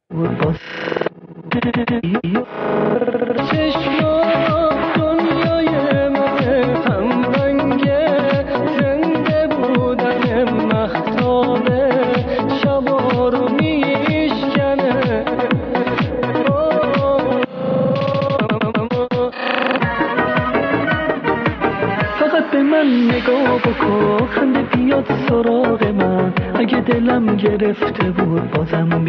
نگاه بکن خنده بیاد سراغ من، اگه دلم گرفته بود بازم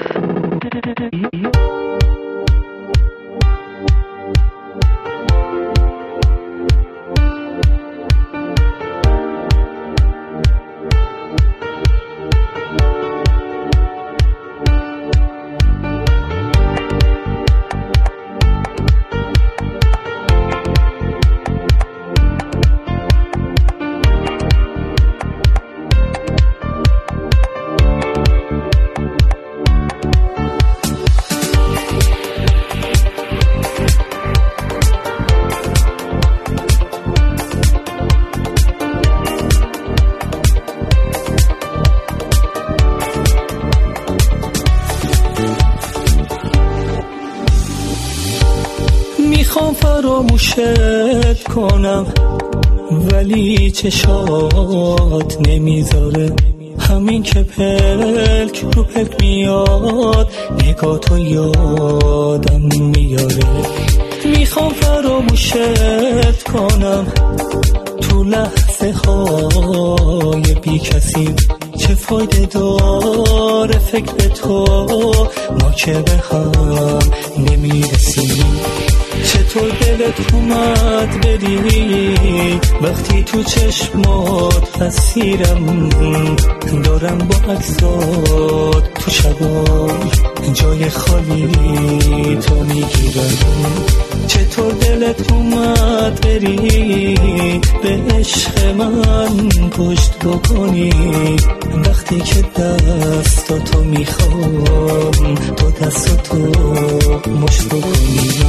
میخوام فراموشت کنم ولی چشات نمیذاره، همین که پلک رو پلک میاد نگاه تو یادم میاره. میخوام فراموشت کنم تو لحظه های بی کسی، چه فایده داره فکر به تو ما که به هم نمیرسیم. چطور دلت اومد بری وقتی تو چشمات اسیرم، دارم با عکسات تو شبای جای خالی تو میگیرم. چطور دلت اومد بری به عشق من پشت بکنی وقتی که دستاتو میخوام تو دستاتو مشت بکنی.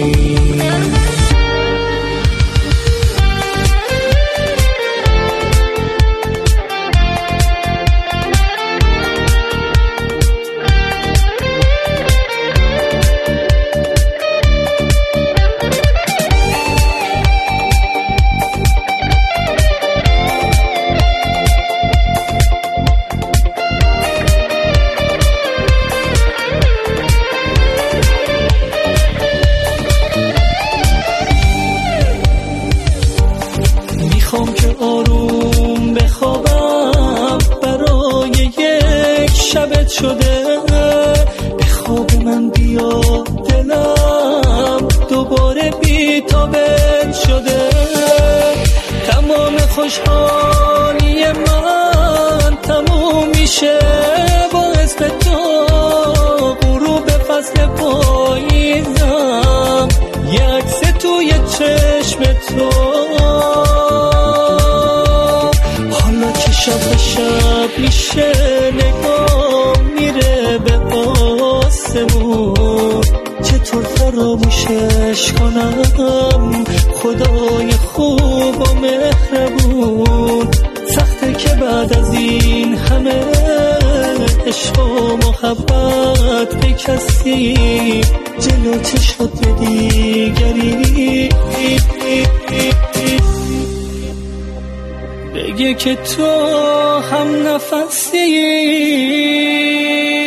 میخوام که آروم بخوابم، برای یک شبت شده به خواب من بیا، دلم دوباره بی‌تابت شده. تمام خوشحالی من تموم میشه با اسم تو، غروب فصل پاییزم یک عکس توی چشم تو. شب به شب میشه نگاه میره به آسمون، چطور فراموشش کنم خدای خوب و مهربون. سخته که بعد از این همه عشق و محبت به کسی جلو چشات به دیگری بگه که تو هم نفسی.